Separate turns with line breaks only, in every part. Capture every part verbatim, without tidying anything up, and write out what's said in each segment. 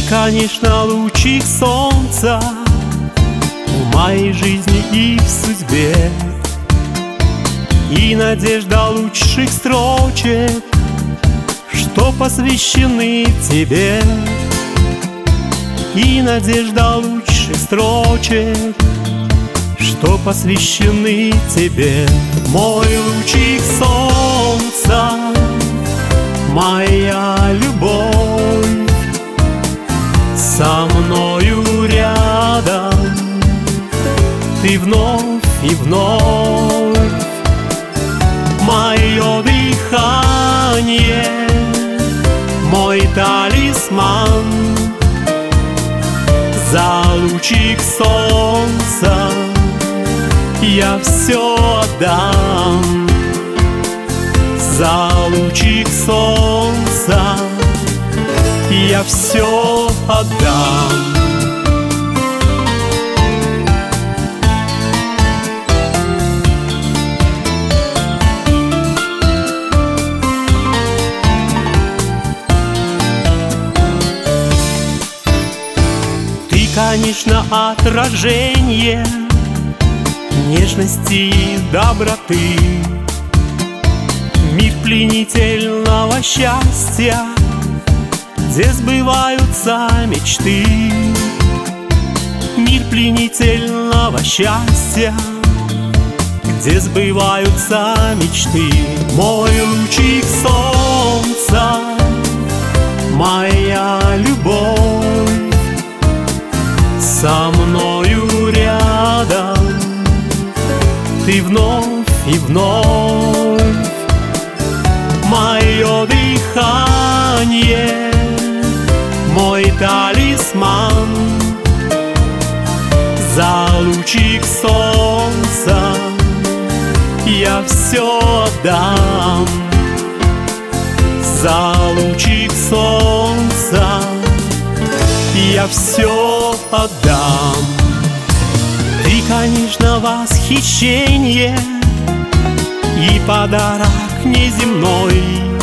конечно, лучик солнца в моей жизни и в судьбе, и надежда лучших строчек, что посвящены тебе, и надежда лучших строчек, что посвящены тебе. Мой лучик солнца, моя любовь, со мною рядом ты вновь и вновь. Мое дыхание, мой талисман, за лучик солнца я все отдам. За лучик солнца я все отдам. Ты, конечно, отражение нежности и доброты, мир пленительного счастья, где сбываются мечты. Мир пленительного счастья, где сбываются мечты. Мой лучик солнца, моя любовь, со мною рядом ты вновь и вновь. Мое дыхание, мой талисман, за лучик солнца я все отдам. За лучик солнца я все отдам. Ты, конечно, восхищение и подарок неземной.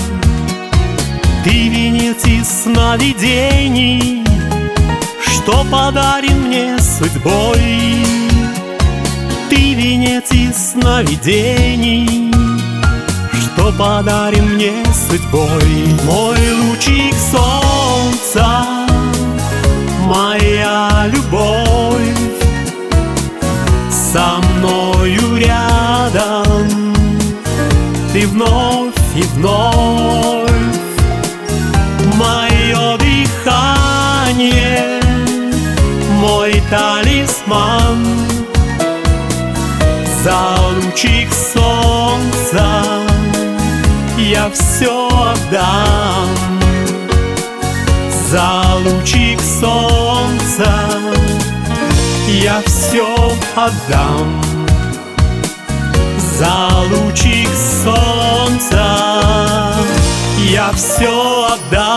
Ты венец из сновидений, что подарен мне судьбой. Ты венец из сновидений, что подарен мне судьбой. Мой лучик солнца, моя любовь, со мною рядом ты вновь и вновь. Мое дыхание, мой талисман, за лучик солнца я все отдам. За лучик солнца я все отдам. За лучик солнца я все отдам.